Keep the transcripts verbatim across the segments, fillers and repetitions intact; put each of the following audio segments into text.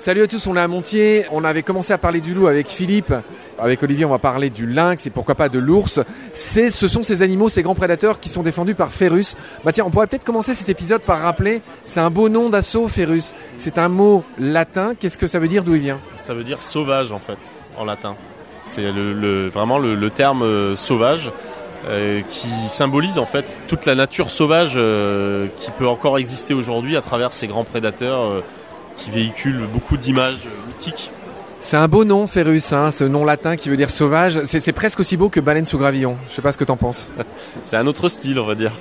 Salut à tous, on est à Montier. On avait commencé à parler du loup avec Philippe. Avec Olivier, on va parler du lynx et pourquoi pas de l'ours. C'est, ce sont ces animaux, ces grands prédateurs qui sont défendus par Ferus. Bah tiens, on pourrait peut-être commencer cet épisode par rappeler, c'est un beau nom d'assaut, Ferus. C'est un mot latin. Qu'est-ce que ça veut dire, d'où il vient ? Ça veut dire sauvage en fait, en latin. C'est le, le, vraiment le, le terme euh, sauvage euh, qui symbolise en fait toute la nature sauvage euh, qui peut encore exister aujourd'hui à travers ces grands prédateurs euh, qui véhiculent beaucoup d'images euh, mythiques. C'est un beau nom, Ferus, hein, ce nom latin qui veut dire sauvage. C'est, c'est presque aussi beau que baleine sous gravillon. Je sais pas ce que t'en penses. C'est un autre style, on va dire.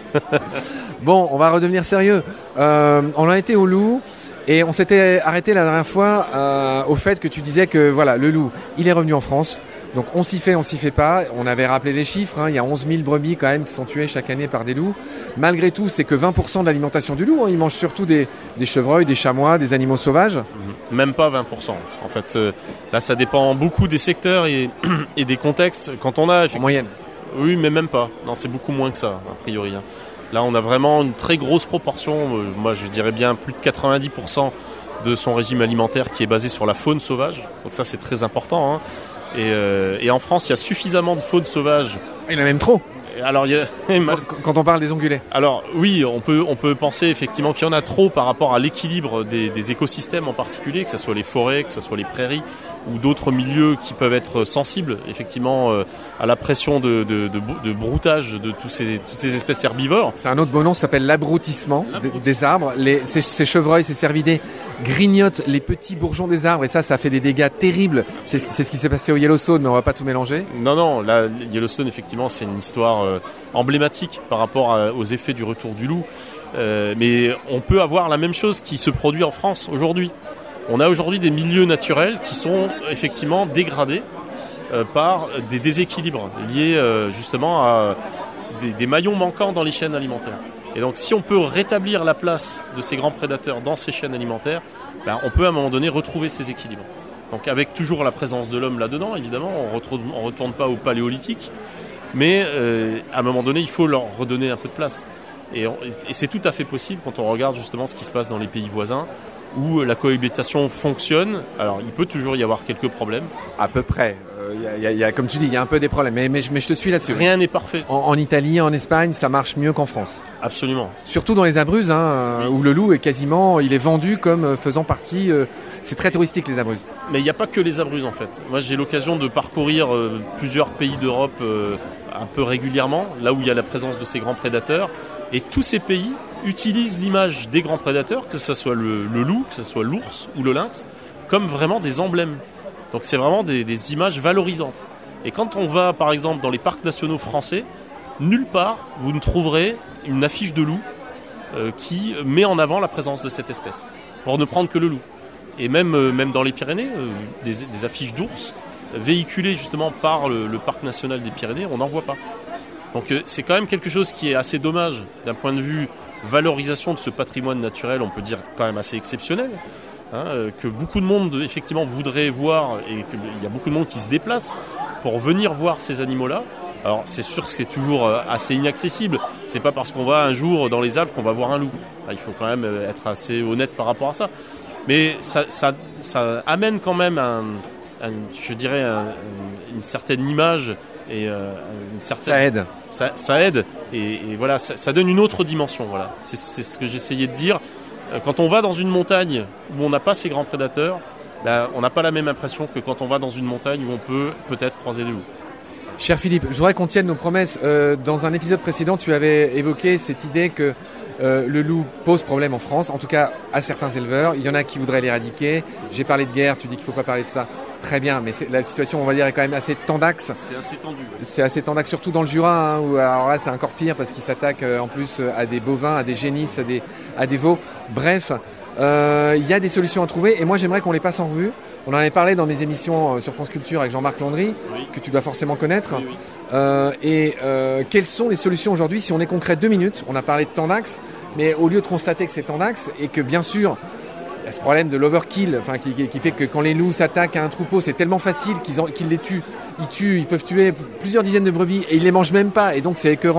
Bon, on va redevenir sérieux. Euh, on a été au loup et on s'était arrêté la dernière fois euh, au fait que tu disais que voilà, le loup, il est revenu en France. Donc on s'y fait, on s'y fait pas. On avait rappelé les chiffres, hein, il y a onze mille brebis quand même qui sont tuées chaque année par des loups. Malgré tout, c'est que vingt pour cent de l'alimentation du loup. Hein, il mange surtout des, des chevreuils, des chamois, des animaux sauvages. Même pas vingt pour cent. En fait, euh, là, ça dépend beaucoup des secteurs et, et des contextes. Quand on a en moyenne. Oui, mais même pas. Non, c'est beaucoup moins que ça, a priori. Hein. Là, on a vraiment une très grosse proportion. Euh, moi, je dirais bien plus de quatre-vingt-dix pour cent de son régime alimentaire qui est basé sur la faune sauvage. Donc ça, c'est très important. Hein. Et, euh, et en France, il y a suffisamment de faune sauvage. Il y en a même trop. Alors, il y a... quand, quand on parle des ongulés. Alors oui, on peut, on peut penser effectivement qu'il y en a trop par rapport à l'équilibre des, des écosystèmes en particulier, que ce soit les forêts, que ce soit les prairies ou d'autres milieux qui peuvent être sensibles effectivement euh, à la pression de, de, de, de broutage de tous ces, toutes ces espèces herbivores. C'est un autre beau nom, ça s'appelle l'abroutissement, l'abroutissement. Des, des arbres. Les, ces, ces chevreuils, ces cervidés grignotent les petits bourgeons des arbres et ça, ça fait des dégâts terribles. C'est, c'est ce qui s'est passé au Yellowstone, mais on va pas tout mélanger. Non, non, là, Yellowstone, effectivement, c'est une histoire euh, emblématique par rapport à, aux effets du retour du loup. Euh, mais on peut avoir la même chose qui se produit en France aujourd'hui. On a aujourd'hui des milieux naturels qui sont effectivement dégradés euh, par des déséquilibres liés euh, justement à des, des maillons manquants dans les chaînes alimentaires. Et donc si on peut rétablir la place de ces grands prédateurs dans ces chaînes alimentaires, ben, on peut à un moment donné retrouver ces équilibres. Donc avec toujours la présence de l'homme là-dedans, évidemment, on ne retourne pas au paléolithique, mais euh, à un moment donné, il faut leur redonner un peu de place. Et, on, et c'est tout à fait possible quand on regarde justement ce qui se passe dans les pays voisins, où la cohabitation fonctionne. Alors, il peut toujours y avoir quelques problèmes. À peu près. Il euh, y a, y a, comme tu dis, il y a un peu des problèmes. Mais, mais, mais je te suis là-dessus. Rien n'est parfait. En, en Italie, en Espagne, ça marche mieux qu'en France. Absolument. Surtout dans les Abruzzes, hein, oui. Où le loup est quasiment, il est vendu comme faisant partie. Euh, c'est très touristique, les Abruzzes. Mais il n'y a pas que les Abruzzes, en fait. Moi, j'ai l'occasion de parcourir euh, plusieurs pays d'Europe euh, un peu régulièrement, là où il y a la présence de ces grands prédateurs. Et tous ces pays utilisent l'image des grands prédateurs, que ce soit le, le loup, que ce soit l'ours ou le lynx, comme vraiment des emblèmes. Donc c'est vraiment des, des images valorisantes. Et quand on va, par exemple, dans les parcs nationaux français, nulle part vous ne trouverez une affiche de loup euh, qui met en avant la présence de cette espèce, pour ne prendre que le loup. Et même, euh, même dans les Pyrénées, euh, des, des affiches d'ours véhiculées justement par le, le parc national des Pyrénées, on n'en voit pas. Donc euh, c'est quand même quelque chose qui est assez dommage d'un point de vue valorisation de ce patrimoine naturel, on peut dire quand même assez exceptionnel, hein, euh, que beaucoup de monde effectivement voudrait voir et qu'il y a beaucoup de monde qui se déplace pour venir voir ces animaux-là. Alors c'est sûr que c'est toujours euh, assez inaccessible, c'est pas parce qu'on va un jour dans les Alpes qu'on va voir un loup. Là, il faut quand même être assez honnête par rapport à ça. Mais ça, ça, ça amène quand même, un, un, je dirais, un, une certaine image et euh, une certaine... Ça aide. Ça, ça aide et, et voilà, ça, ça donne une autre dimension. Voilà, c'est, c'est ce que j'essayais de dire. Quand on va dans une montagne où on n'a pas ces grands prédateurs, ben, on n'a pas la même impression que quand on va dans une montagne où on peut peut-être croiser des loups. Cher Philippe, je voudrais qu'on tienne nos promesses. Euh, dans un épisode précédent, tu avais évoqué cette idée que euh, le loup pose problème en France, en tout cas à certains éleveurs. Il y en a qui voudraient l'éradiquer. J'ai parlé de guerre, tu dis qu'il ne faut pas parler de ça. Très bien, mais c'est, la situation, on va dire, est quand même assez tendax. C'est assez tendu. Ouais. C'est assez tendax, surtout dans le Jura, hein, où alors là, c'est encore pire parce qu'ils s'attaquent euh, en plus à des bovins, à des génisses, à des, à des veaux. Bref, il euh, y a des solutions à trouver et moi, j'aimerais qu'on les passe en revue. On en avait parlé dans mes émissions sur France Culture avec Jean-Marc Landry, oui. Que tu dois forcément connaître. Oui, oui. Euh, et euh, quelles sont les solutions aujourd'hui? Si on est concret, deux minutes, on a parlé de tendax, mais au lieu de constater que c'est tendax et que bien sûr, il y a ce problème de l'overkill, enfin, qui, qui fait que quand les loups s'attaquent à un troupeau, c'est tellement facile qu'ils, en, qu'ils les tuent. Ils tuent, ils peuvent tuer plusieurs dizaines de brebis et ils les mangent même pas. Et donc c'est écœurant.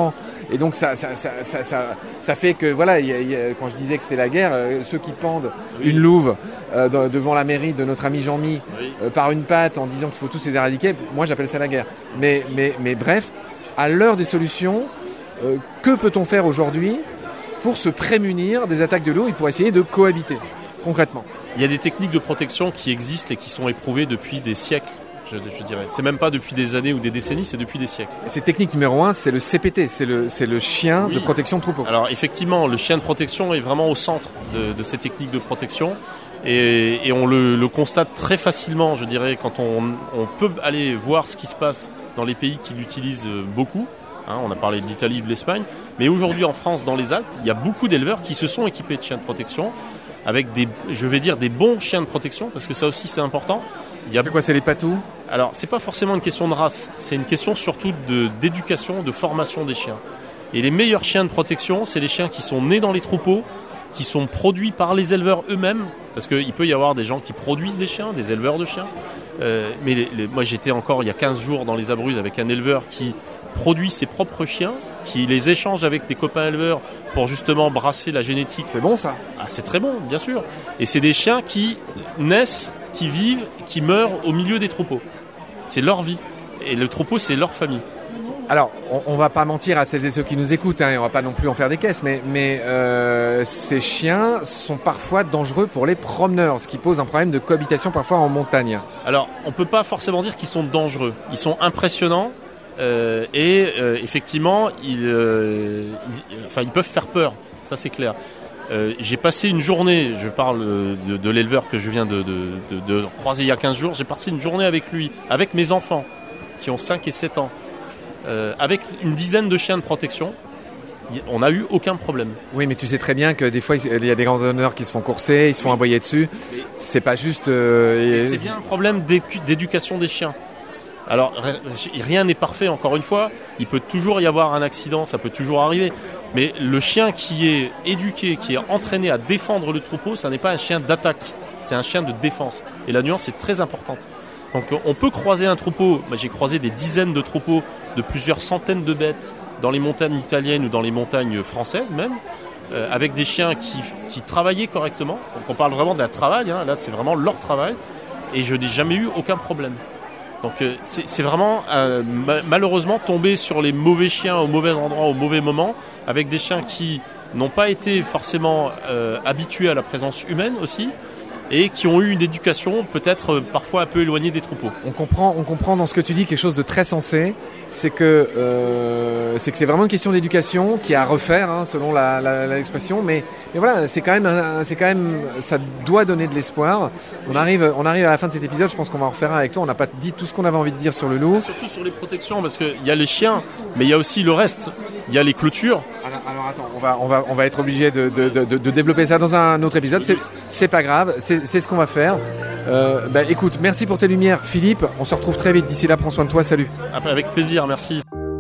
Et donc ça, ça, ça, ça, ça, ça fait que voilà, y a, y a, quand je disais que c'était la guerre, euh, ceux qui pendent oui. une louve euh, de, devant la mairie de notre ami Jean-Mi oui. euh, par une patte en disant qu'il faut tous les éradiquer, moi j'appelle ça la guerre. Mais, mais, mais bref, à l'heure des solutions, euh, que peut-on faire aujourd'hui pour se prémunir des attaques de loups et pour essayer de cohabiter concrètement? Il y a des techniques de protection qui existent et qui sont éprouvées depuis des siècles. Je, je dirais. C'est même pas depuis des années ou des décennies, c'est depuis des siècles. Et cette technique numéro un, c'est le C P T, c'est le, c'est le chien oui. de protection de troupeau. Alors effectivement, le chien de protection est vraiment au centre de, de ces techniques de protection et, et on le, le constate très facilement, je dirais, quand on, on peut aller voir ce qui se passe dans les pays qui l'utilisent beaucoup. Hein, on a parlé de l'Italie, de l'Espagne, mais aujourd'hui en France, dans les Alpes, il y a beaucoup d'éleveurs qui se sont équipés de chiens de protection avec des, je vais dire, des bons chiens de protection, parce que ça aussi c'est important. Il y a... C'est quoi, c'est les patous ? Alors, c'est pas forcément une question de race, c'est une question surtout de, d'éducation, de formation des chiens. Et les meilleurs chiens de protection, c'est les chiens qui sont nés dans les troupeaux, qui sont produits par les éleveurs eux-mêmes, parce qu'il peut y avoir des gens qui produisent des chiens, des éleveurs de chiens. Euh, mais les, les, moi, j'étais encore il y a quinze jours dans les Abruzzes avec un éleveur qui produit ses propres chiens, qui les échange avec des copains éleveurs pour justement brasser la génétique. C'est bon ça ? Ah, c'est très bon, bien sûr. Et c'est des chiens qui naissent, qui vivent, qui meurent au milieu des troupeaux. C'est leur vie. Et le troupeau, c'est leur famille. Alors, on, on va pas mentir à celles et ceux qui nous écoutent, hein, et on va pas non plus en faire des caisses, mais, mais euh, ces chiens sont parfois dangereux pour les promeneurs, ce qui pose un problème de cohabitation parfois en montagne. Alors, on peut pas forcément dire qu'ils sont dangereux. Ils sont impressionnants. Euh, et euh, effectivement, ils, euh, ils, enfin, ils peuvent faire peur, ça c'est clair. Euh, j'ai passé une journée, je parle de, de l'éleveur que je viens de, de, de, de croiser il y a quinze jours, j'ai passé une journée avec lui, avec mes enfants qui ont cinq et sept ans, euh, avec une dizaine de chiens de protection. On n'a eu aucun problème. Oui, mais tu sais très bien que des fois, il y a des randonneurs qui se font courser, ils se font oui. aboyer dessus. Mais c'est pas juste... Euh, et... C'est bien un problème d'éducation des chiens. Alors, rien n'est parfait, encore une fois. Il peut toujours y avoir un accident, ça peut toujours arriver. Mais le chien qui est éduqué, qui est entraîné à défendre le troupeau, ça n'est pas un chien d'attaque, c'est un chien de défense. Et la nuance est très importante. Donc, on peut croiser un troupeau. J'ai croisé des dizaines de troupeaux de plusieurs centaines de bêtes dans les montagnes italiennes ou dans les montagnes françaises même, euh, avec des chiens qui, qui travaillaient correctement. Donc, on parle vraiment d'un travail. Hein. Là, c'est vraiment leur travail. Et je n'ai jamais eu aucun problème. Donc c'est, c'est vraiment euh, ma- malheureusement tomber sur les mauvais chiens au mauvais endroit au mauvais moment, avec des chiens qui n'ont pas été forcément euh, habitués à la présence humaine aussi, et qui ont eu une éducation peut-être euh, parfois un peu éloignée des troupeaux. On comprend, on comprend dans ce que tu dis quelque chose de très sensé, c'est que euh, c'est que c'est vraiment une question d'éducation qui est à refaire, hein, selon la, la, la l'expression, mais, mais voilà, c'est quand même, un, c'est quand même, ça doit donner de l'espoir. On arrive, on arrive à la fin de cet épisode. Je pense qu'on va en refaire un avec toi. On n'a pas dit tout ce qu'on avait envie de dire sur le loup. Surtout sur les protections, parce que il y a les chiens, mais il y a aussi le reste. Il y a les clôtures. Alors, alors attends, on va, on va, on va être obligé de, de, de, de, de développer ça dans un autre épisode. C'est, c'est pas grave. C'est, c'est ce qu'on va faire. Euh, bah, écoute, merci pour tes lumières, Philippe. On se retrouve très vite. D'ici là, prends soin de toi. Salut. Avec plaisir. Merci.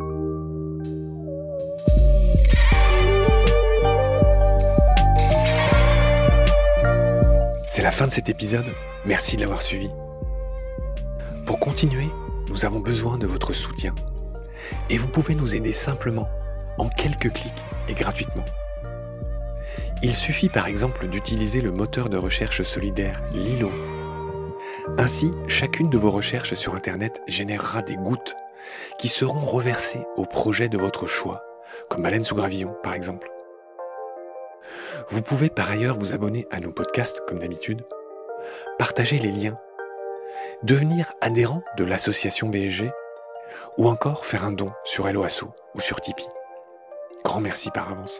C'est la fin de cet épisode. Merci de l'avoir suivi. Pour continuer, nous avons besoin de votre soutien. Et vous pouvez nous aider simplement, en quelques clics et gratuitement. Il suffit par exemple d'utiliser le moteur de recherche solidaire Lilo. Ainsi, chacune de vos recherches sur Internet générera des gouttes qui seront reversées au projet de votre choix, comme Baleine sous gravillon par exemple. Vous pouvez par ailleurs vous abonner à nos podcasts comme d'habitude, partager les liens, devenir adhérent de l'association B S G ou encore faire un don sur Hello Asso ou sur Tipeee. Grand merci par avance.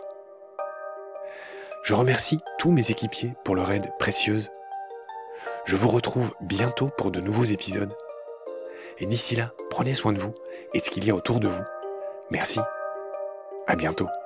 Je remercie tous mes équipiers pour leur aide précieuse. Je vous retrouve bientôt pour de nouveaux épisodes. Et d'ici là, prenez soin de vous et de ce qu'il y a autour de vous. Merci. À bientôt.